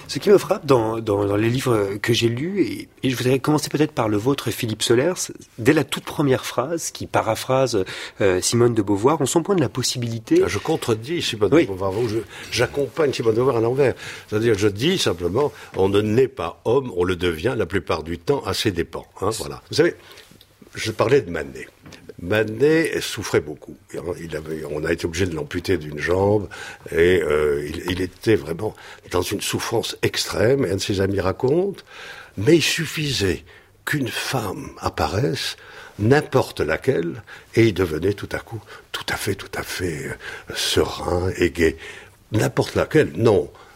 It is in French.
Ce qui me frappe dans les livres que j'ai lus, et je voudrais commencer peut-être par le vôtre, Philippe Solers, dès la toute première phrase, qui paraphrase Simone de Beauvoir, on sent point de la possibilité... Je contredis Simone de Beauvoir, j'accompagne Simone de Beauvoir à l'envers. C'est-à-dire, je dis simplement, on ne naît pas homme, on le devient la plupart du temps à ses dépens. Voilà. Vous savez, je parlais de Manet. Manet souffrait beaucoup. On a été obligé de l'amputer d'une jambe et il était vraiment dans une souffrance extrême. Et un de ses amis raconte, mais il suffisait qu'une femme apparaisse, n'importe laquelle, et il devenait tout à fait serein et gai. N'importe laquelle, non.